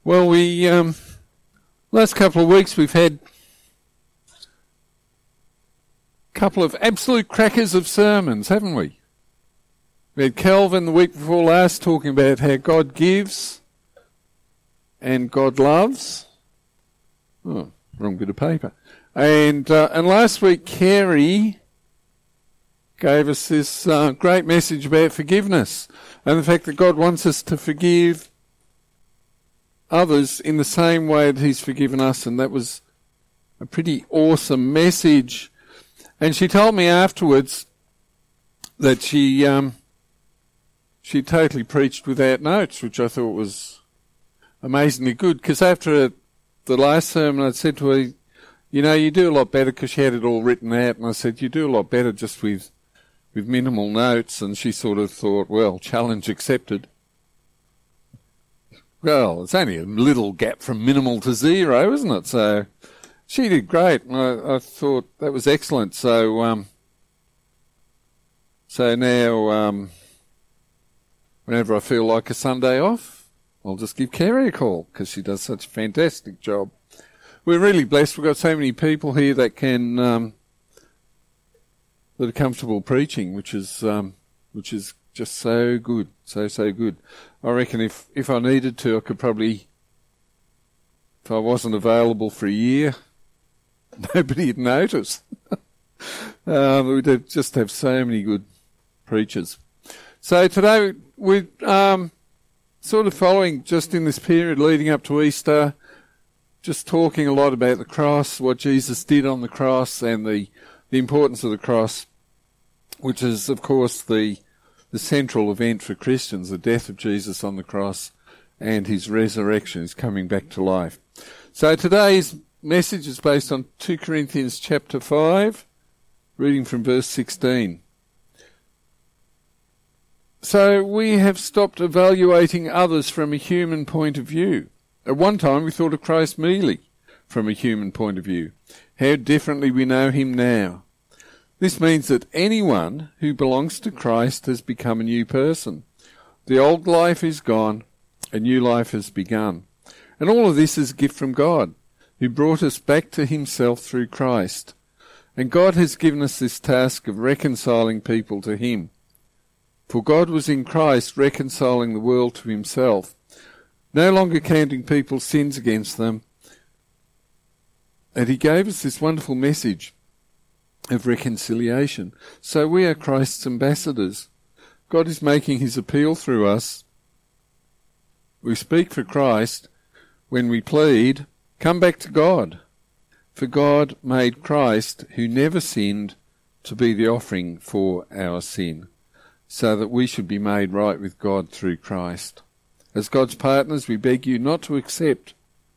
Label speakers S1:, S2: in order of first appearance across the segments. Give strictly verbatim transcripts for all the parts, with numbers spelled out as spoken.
S1: Well, we, um, last couple of weeks we've had a couple of absolute crackers of sermons, haven't we? We had Calvin the week before last talking about how God gives and God loves. Oh, wrong bit of paper. And uh, and last week Carey gave us this uh, great message about forgiveness and the fact that God wants us to forgive others in the same way that he's forgiven us, and that was a pretty awesome message. And she told me afterwards that she um, she totally preached without notes, which I thought was amazingly good, because after the last sermon I said to her, you know, you do a lot better, because she had it all written out, and I said, you do a lot better just with, with minimal notes, and she sort of thought, well, challenge accepted. Well, it's only a little gap from minimal to zero, isn't it? So she did great, and I, I thought that was excellent. So, um, so now, um, whenever I feel like a Sunday off, I'll just give Carey a call, because she does such a fantastic job. We're really blessed. We've got so many people here that can, um, that are comfortable preaching, which is, um, which is just so good, so, so good. I reckon if, if I needed to, I could probably, if I wasn't available for a year, nobody'd notice. um, we'd have, just have so many good preachers. So today we're um, sort of following, just in this period leading up to Easter, just talking a lot about the cross, what Jesus did on the cross, and the, the importance of the cross, which is, of course, the the central event for Christians, the death of Jesus on the cross and his resurrection, his coming back to life. So today's message is based on two Corinthians chapter five, reading from verse sixteen. So we have stopped evaluating others from a human point of view. At one time we thought of Christ merely from a human point of view. How differently we know him now. This means that anyone who belongs to Christ has become a new person. The old life is gone, a new life has begun. And all of this is a gift from God, who brought us back to himself through Christ. And God has given us this task of reconciling people to him. For God was in Christ reconciling the world to himself, no longer counting people's sins against them. And he gave us this wonderful message of reconciliation. So we are Christ's ambassadors. God is making his appeal through us. We speak for Christ when we plead, come back to God. For God made Christ, who never sinned, to be the offering for our sin, so that we should be made right with God through Christ. As God's partners, we beg you not to accept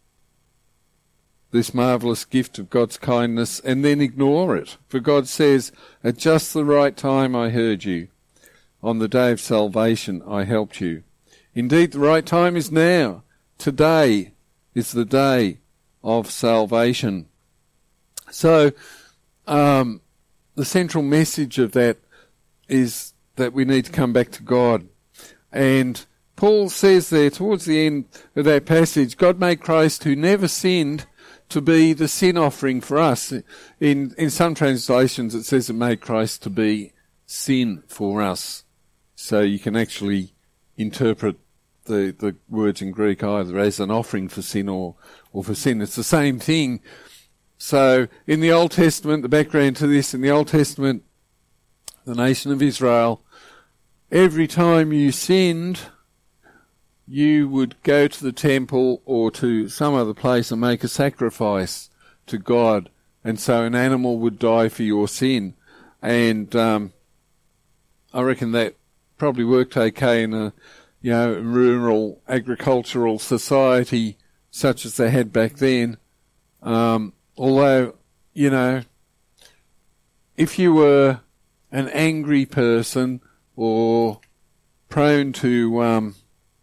S1: this marvellous gift of God's kindness and then ignore it. For God says, at just the right time I heard you. On the day of salvation I helped you. Indeed, the right time is now. Today is the day of salvation. So, um, the central message of that is that we need to come back to God. And Paul says there towards the end of that passage, God made Christ, who never sinned, to be the sin offering for us. In in some translations it says it made Christ to be sin for us. So you can actually interpret the, the words in Greek either as an offering for sin or, or for sin. It's the same thing. So in the Old Testament, the background to this, in the Old Testament, the nation of Israel, every time you sinned, you would go to the temple or to some other place and make a sacrifice to God. And so an animal would die for your sin. And um, I reckon that probably worked okay in a you know rural agricultural society such as they had back then. Um, although, you know, if you were an angry person or prone to... Um,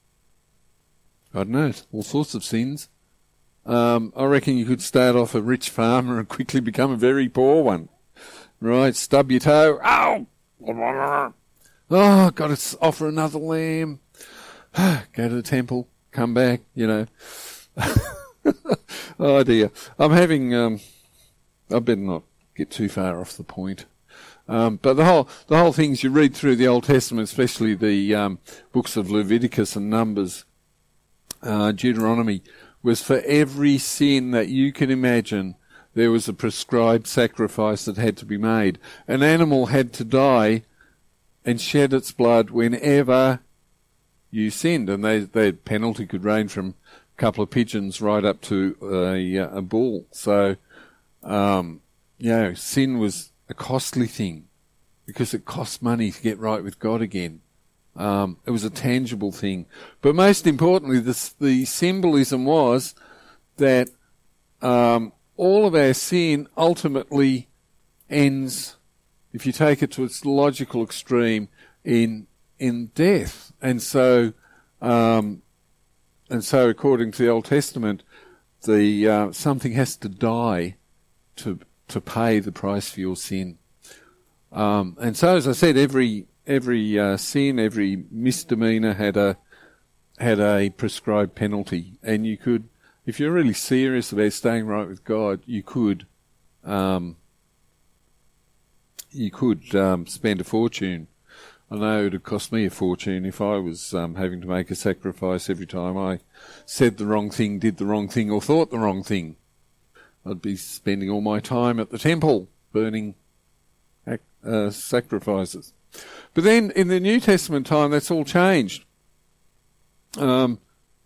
S1: I don't know, all sorts of sins. Um, I reckon you could start off a rich farmer and quickly become a very poor one. Right, stub your toe. Ow! Oh, got to offer another lamb. Go to the temple, come back, you know. Oh dear. I'm having, um, I better not get too far off the point. Um, but the whole, the whole thing is you read through the Old Testament, especially the, um, books of Leviticus and Numbers, uh, Deuteronomy, was for every sin that you can imagine, there was a prescribed sacrifice that had to be made. An animal had to die and shed its blood whenever you sinned, and they, their penalty could range from a couple of pigeons right up to a, a bull. So, um, you know, sin was a costly thing because it cost money to get right with God again. Um, it was a tangible thing. But most importantly, the, the symbolism was that um, all of our sin ultimately ends, if you take it to its logical extreme, in in death. And so, um, and so, according to the Old Testament, the uh, something has to die to to pay the price for your sin. Um, and so, as I said, every every uh, sin, every misdemeanor had a had a prescribed penalty, and you could, if you're really serious about staying right with God, you could um, you could um, spend a fortune. I know it would cost me a fortune if I was um, having to make a sacrifice every time I said the wrong thing, did the wrong thing, or thought the wrong thing. I'd be spending all my time at the temple burning uh, sacrifices. But then in the New Testament time, that's all changed. Um,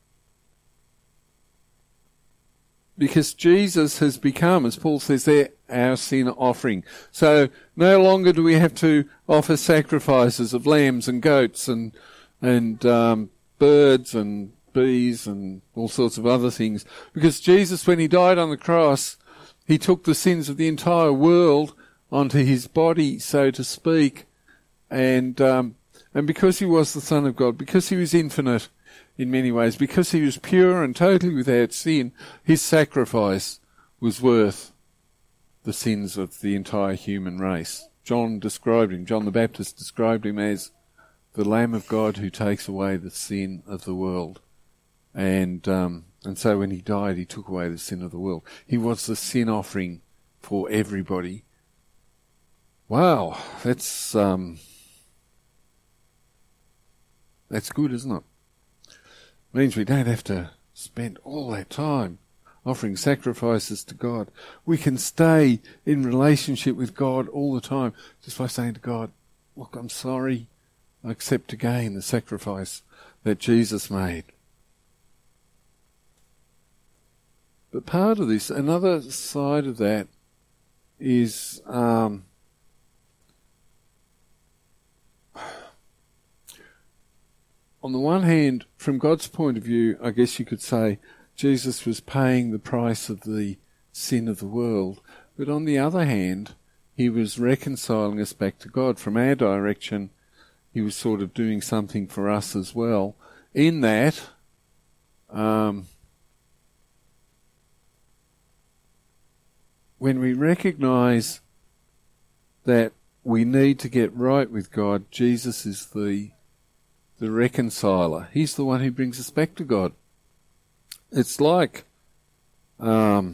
S1: because Jesus has become, as Paul says there, our sin offering. So no longer do we have to offer sacrifices of lambs and goats and and um, birds and bees and all sorts of other things. Because Jesus, when he died on the cross, he took the sins of the entire world onto his body, so to speak. And um, and because he was the Son of God, because he was infinite in many ways, because he was pure and totally without sin, his sacrifice was worth the sins of the entire human race. John described him, John the Baptist described him as the Lamb of God who takes away the sin of the world. And um, and so when he died, he took away the sin of the world. He was the sin offering for everybody. Wow, that's um, that's good, isn't it? Means we don't have to spend all that time offering sacrifices to God. We can stay in relationship with God all the time just by saying to God, look, I'm sorry. I accept again the sacrifice that Jesus made. But part of this, another side of that is um, on the one hand, from God's point of view, I guess you could say Jesus was paying the price of the sin of the world. But on the other hand, he was reconciling us back to God. From our direction, he was sort of doing something for us as well. In that, um, when we recognize that we need to get right with God, Jesus is the the reconciler. He's the one who brings us back to God. It's like, um,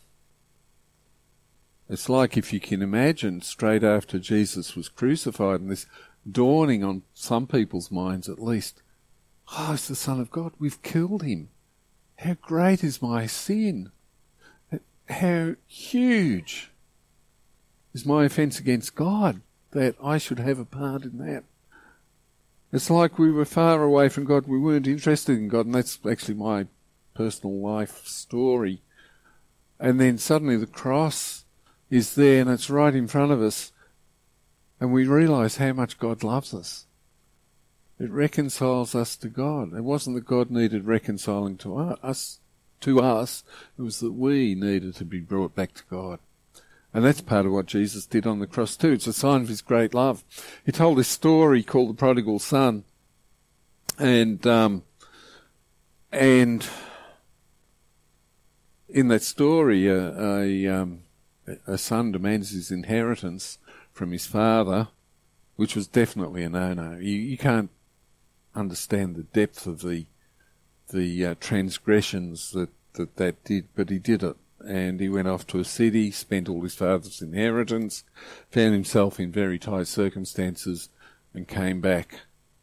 S1: it's like if you can imagine, straight after Jesus was crucified, and this dawning on some people's minds at least, oh, it's the Son of God. We've killed him. How great is my sin? How huge is my offence against God that I should have a part in that? It's like we were far away from God. We weren't interested in God, and that's actually my personal life story. And then suddenly the cross is there, and it's right in front of us, and we realise how much God loves us. It reconciles us to God. It wasn't that God needed reconciling to us, to us. It was that we needed to be brought back to God. And that's part of what Jesus did on the cross too. It's a sign of his great love. He told this story called the Prodigal Son. And um, and in that story, a, a, um, a son demands his inheritance from his father, which was definitely a no-no. You, you can't understand the depth of the the uh, transgressions that that that did, but he did it. And he went off to a city, spent all his father's inheritance, found himself in very tight circumstances, and came back,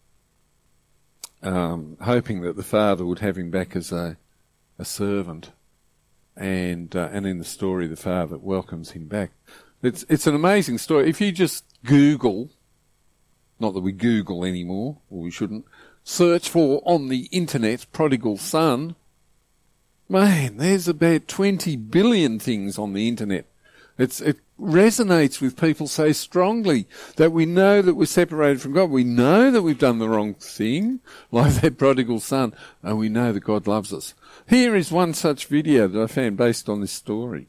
S1: um, hoping that the father would have him back as a, a servant. And uh, and in the story, the father welcomes him back. It's it's an amazing story. If you just Google, not that we Google anymore, or we shouldn't, search for on the internet prodigal son, man, there's about twenty billion things on the internet. It's it resonates with people so strongly that we know that we're separated from God. We know that we've done the wrong thing, like that prodigal son, and we know that God loves us. Here is one such video that I found based on this story.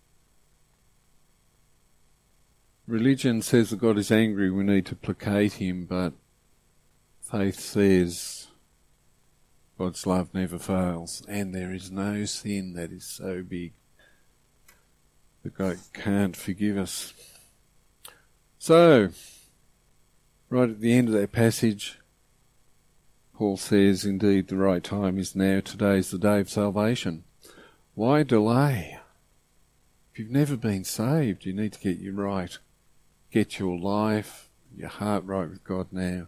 S1: Religion says that God is angry, we need to placate him, but faith says God's love never fails, and there is no sin that is so big that God can't forgive us. So, right at the end of that passage, Paul says, indeed, the right time is now. Today is the day of salvation. Why delay? If you've never been saved, you need to get you right. Get your life, your heart right with God now.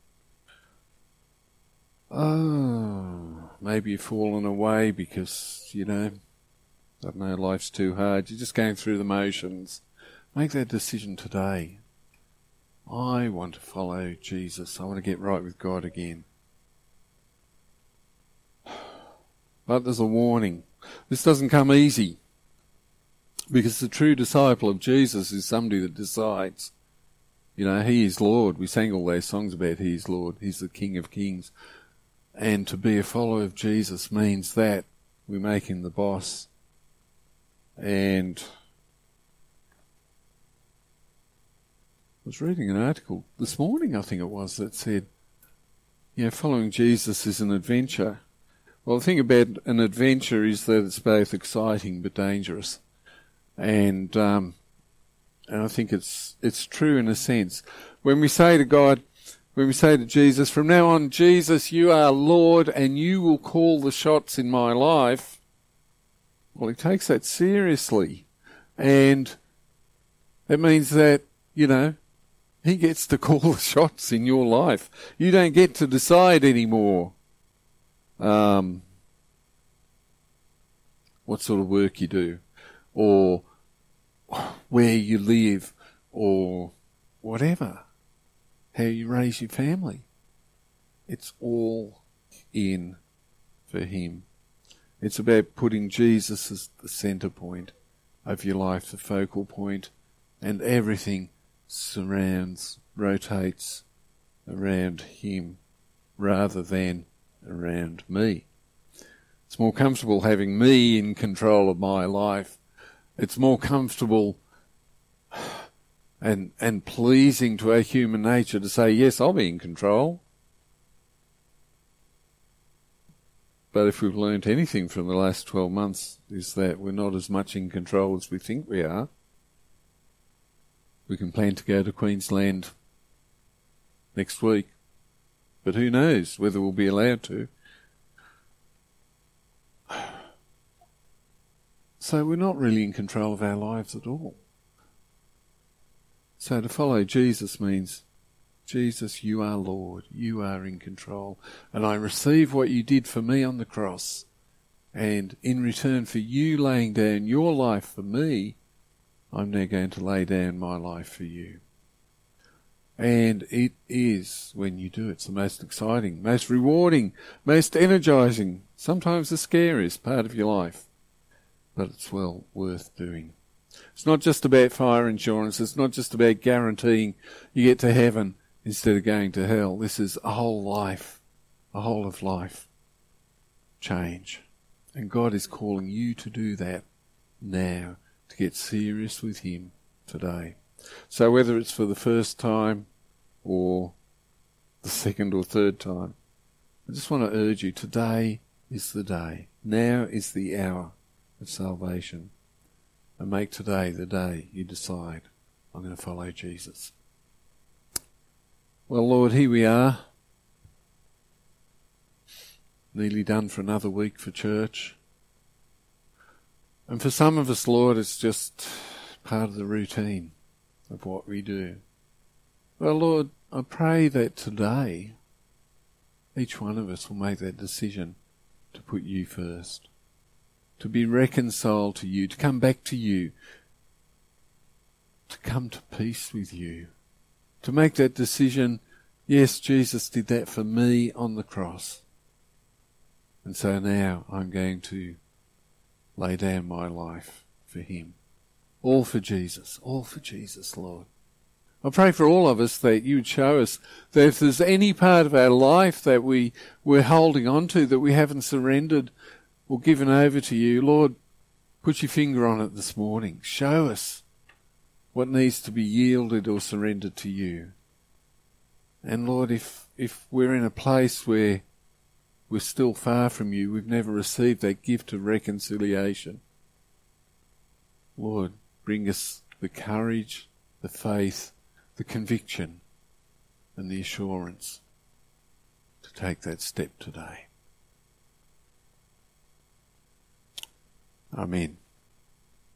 S1: Oh, maybe you've fallen away because, you know, I don't know, life's too hard. You're just going through the motions. Make that decision today. I want to follow Jesus. I want to get right with God again. But there's a warning. This doesn't come easy, because the true disciple of Jesus is somebody that decides, you know, he is Lord. We sang all those songs about he is Lord. He's the King of Kings. And to be a follower of Jesus means that we make him the boss. And I was reading an article this morning, I think it was, that said, you know, following Jesus is an adventure. Well, the thing about an adventure is that it's both exciting but dangerous. And um, and I think it's it's true in a sense. When we say to God, when we say to Jesus, from now on, Jesus, you are Lord and you will call the shots in my life, well, he takes that seriously. And it means that, you know, he gets to call the shots in your life. You don't get to decide anymore um, what sort of work you do, or where you live, or whatever, how you raise your family. It's all in for him. It's about putting Jesus as the centre point of your life, the focal point, and everything surrounds, rotates around him rather than around me. It's more comfortable having me in control of my life. It's more comfortable and and pleasing to our human nature to say, yes, I'll be in control. But if we've learnt anything from the last twelve months, is that we're not as much in control as we think we are. We can plan to go to Queensland next week, but who knows whether we'll be allowed to. So we're not really in control of our lives at all. So to follow Jesus means, Jesus, you are Lord, you are in control, and I receive what you did for me on the cross, and in return for you laying down your life for me, I'm now going to lay down my life for you. And it is, when you do it, it's the most exciting, most rewarding, most energizing, sometimes the scariest part of your life. But it's well worth doing. It's not just about fire insurance. It's not just about guaranteeing you get to heaven instead of going to hell. This is a whole life, a whole of life change. And God is calling you to do that now, to get serious with him today. So whether it's for the first time or the second or third time, I just want to urge you, today is the day. Now is the hour of salvation. And make today the day you decide, I'm going to follow Jesus. Well, Lord, here we are. Nearly done for another week for church. And for some of us, Lord, it's just part of the routine of what we do. Well, Lord, I pray that today each one of us will make that decision to put you first, to be reconciled to you, to come back to you, to come to peace with you, to make that decision, yes, Jesus did that for me on the cross. And so now I'm going to lay down my life for him. All for Jesus, all for Jesus, Lord. I pray for all of us that you would show us that if there's any part of our life that we, we're holding on to, that we haven't surrendered or given over to you, Lord, put your finger on it this morning. Show us what needs to be yielded or surrendered to you. And Lord, if, if we're in a place where we're still far from you, we've never received that gift of reconciliation, Lord, bring us the courage, the faith, the conviction and the assurance to take that step today. Amen.